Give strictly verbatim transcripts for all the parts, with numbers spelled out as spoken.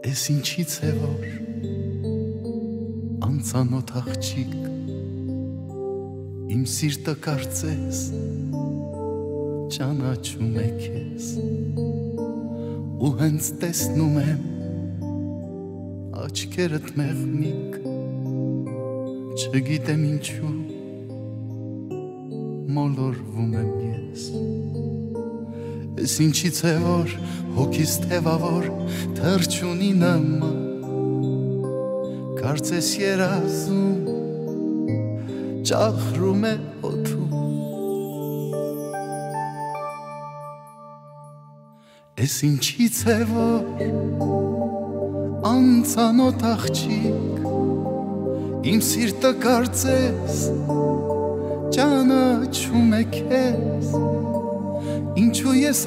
Էս ինչից է որ անծանոթ աղջիկ իմ սիրտը կարծես ճանաչում է քեզ ու հենց տեսնում եմ աչքերդ մեղմիկ չգիտեմ ինչու մոլորվում եմ ես Էս ինչից է որ հոգիս թևավոր թրջունի նման Կարծես երազում ճախրում է օդում Էս ինչից է որ անծանոթ աղջիկ իմ սիրտը կարծես ճանաչում է քեզ Ինչու ես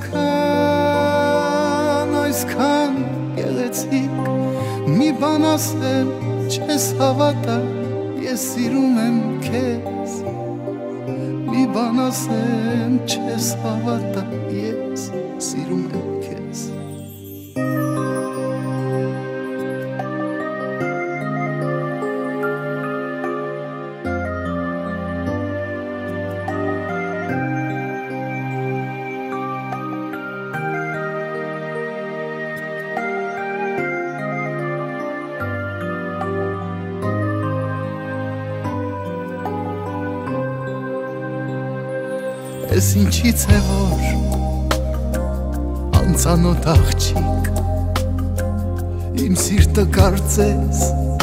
այսքան, այսքան գեղեցիկ Մի բան ասեմ, չես հավատա, ես սիրում եմ քեզ Մի բան ասեմ, չես հավատա, ես սիրում եմ քեզ Էս ինչից է որ անծանոթ աղջիկ իմ սիրտը կարծես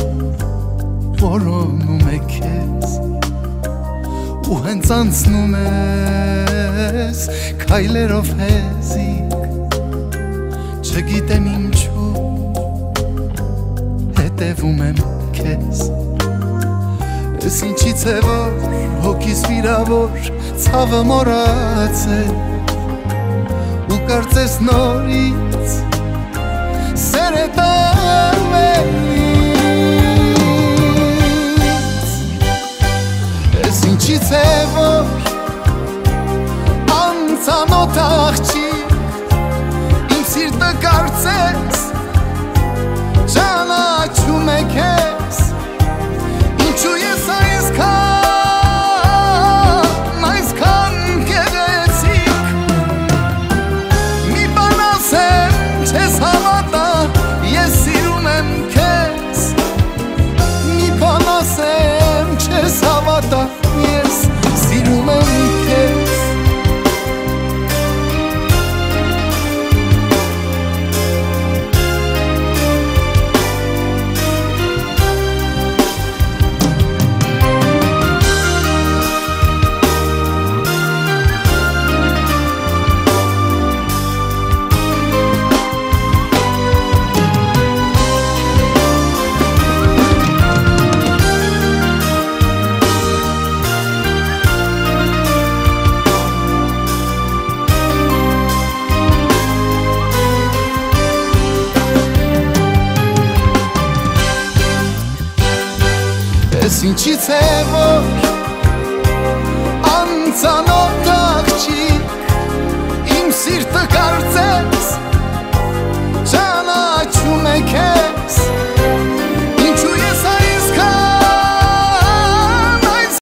որոնում է քեզ ու հենց անցնում ես քայլերով հեզիկ չգիտեմ ինչու հետևում եմ քեզ Էս ինչից է որ հոգիս վիրավոր ցավը մոռացել ու կարծես նորից սեր է տալիս Էս ինչից է որ անծանոթ աղջիկ իմ սիրտը կարծես ճանաչում է քեզ Ինչու ես այսքան այսքան գեղեցիկ Մի բան ասեմ, չես հավատա, ես սիրում եմ քեզ Մի բան ասեմ, չես հավատա, ես սիրում եմ քեզ Էս ինչից է որ անծանոթ